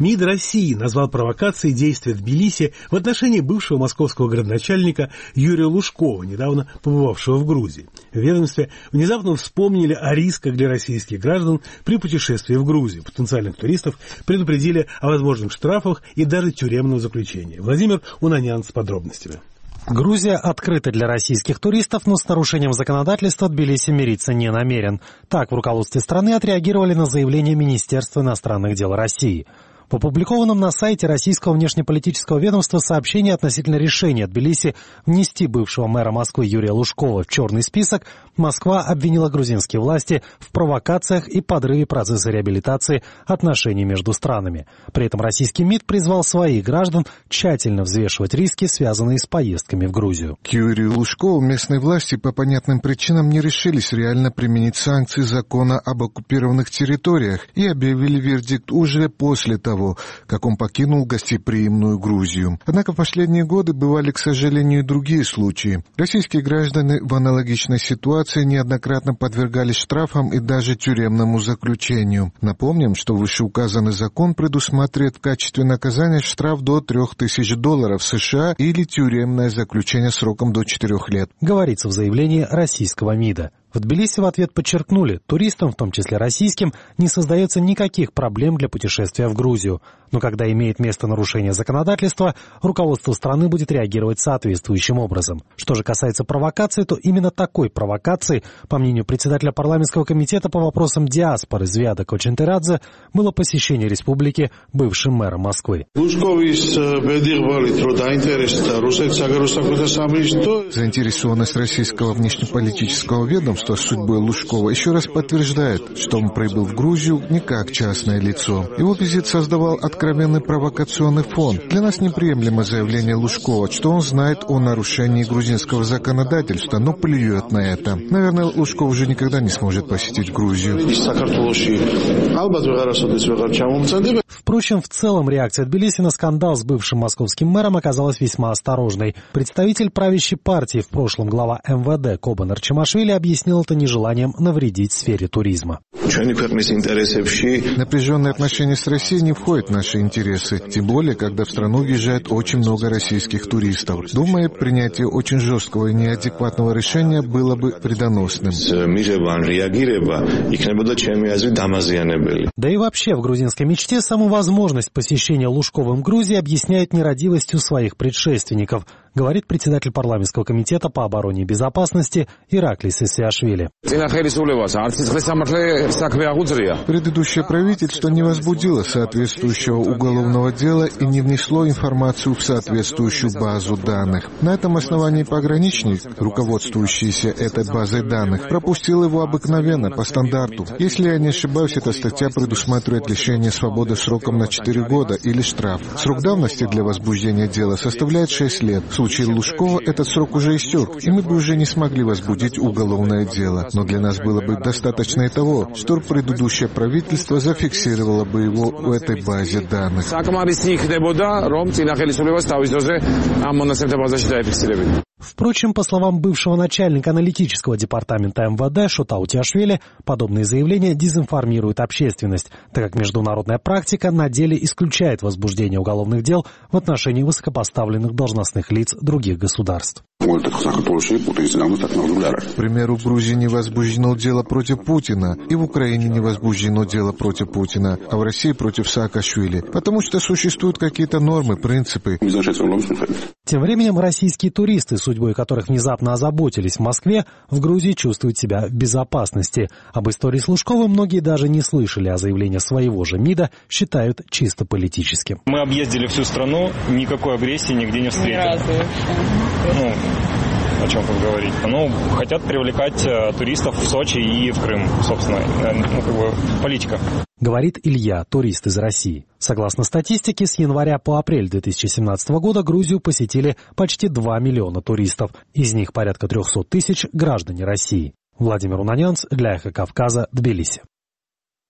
МИД России назвал провокацией действия Тбилиси в отношении бывшего московского градоначальника Юрия Лужкова, недавно побывавшего в Грузии. В ведомстве внезапно вспомнили о рисках для российских граждан при путешествии в Грузию. Потенциальных туристов предупредили о возможных штрафах и даже тюремном заключении. Владимир Унанян с подробностями. Грузия открыта для российских туристов, но с нарушением законодательства Тбилиси мириться не намерен. Так в руководстве страны отреагировали на заявление Министерства иностранных дел России. В опубликованном на сайте российского внешнеполитического ведомства сообщении относительно решения Тбилиси внести бывшего мэра Москвы Юрия Лужкова в черный список, Москва обвинила грузинские власти в провокациях и подрыве процесса реабилитации отношений между странами. При этом российский МИД призвал своих граждан тщательно взвешивать риски, связанные с поездками в Грузию. К Юрию Лужкову местные власти по понятным причинам не решились реально применить санкции закона об оккупированных территориях и объявили вердикт уже после того, как он покинул гостеприимную Грузию. Однако в последние годы бывали, к сожалению, и другие случаи. Российские граждане в аналогичной ситуации неоднократно подвергались штрафам и даже тюремному заключению. Напомним, что вышеуказанный закон предусматривает в качестве наказания штраф до $3000 США или тюремное заключение сроком до 4 лет. Говорится в заявлении российского МИДа. В Тбилиси в ответ подчеркнули, туристам, в том числе российским, не создается никаких проблем для путешествия в Грузию. Но когда имеет место нарушение законодательства, руководство страны будет реагировать соответствующим образом. Что же касается провокации, то именно такой провокацией, по мнению председателя парламентского комитета по вопросам диаспоры Звиада Кочентерадзе, было посещение республики бывшим мэром Москвы. Заинтересованность российского внешнеполитического ведомства судьбой Лужкова еще раз подтверждает, что он прибыл в Грузию не как частное лицо. Его визит создавал откровенный провокационный фон. Для нас неприемлемо заявление Лужкова, что он знает о нарушении грузинского законодательства, но плюет на это. Наверное, Лужков уже никогда не сможет посетить Грузию. Впрочем, в целом реакция Тбилиси на скандал с бывшим московским мэром оказалась весьма осторожной. Представитель правящей партии, в прошлом глава МВД Кобан Арчимашвили, объяснил это нежеланием навредить сфере туризма. Напряженные отношения с Россией не входят в наши интересы, тем более, когда в страну въезжает очень много российских туристов. Думаю, принятие очень жесткого и неадекватного решения было бы вредоносным. Да и вообще в грузинской мечте саму возможность посещения Лужковым Грузии объясняет нерадивостью своих предшественников, говорит председатель парламентского комитета по обороне и безопасности Ираклис Исиашвили. Предыдущее правительство не возбудило соответствующего уголовного дела и не внесло информацию в соответствующую базу данных. На этом основании пограничник, руководствующийся этой базой данных, пропустил его обыкновенно, по стандарту. Если я не ошибаюсь, эта статья предусматривает лишение свободы сроком на 4 года или штраф. Срок давности для возбуждения дела составляет 6 лет. В случае Лужкова этот срок уже истек, и мы бы уже не смогли возбудить уголовное дело. Но для нас было бы достаточно и того, что предыдущее правительство зафиксировало бы его в этой базе данных. Впрочем, по словам бывшего начальника аналитического департамента МВД Шота Утиашвили, подобные заявления дезинформируют общественность, так как международная практика на деле исключает возбуждение уголовных дел в отношении высокопоставленных должностных лиц других государств. К примеру, в Грузии не возбуждено дело против Путина, и в Украине не возбуждено дело против Путина, а в России против Саакашвили, потому что существуют какие-то нормы, принципы. Тем временем российские туристы, судьбой которых внезапно озаботились в Москве, в Грузии чувствуют себя в безопасности. Об истории с Лужковым многие даже не слышали, а заявление своего же МИДа считают чисто политическим. Мы объездили всю страну, никакой агрессии нигде не встретили. О чем тут говорить. Хотят привлекать туристов в Сочи и в Крым, собственно. Политика. Говорит Илья, турист из России. Согласно статистике, с января по апрель 2017 года Грузию посетили почти 2 миллиона туристов. Из них порядка 300 тысяч граждане России. Владимир Унанянц для Эхо Кавказа, Тбилиси.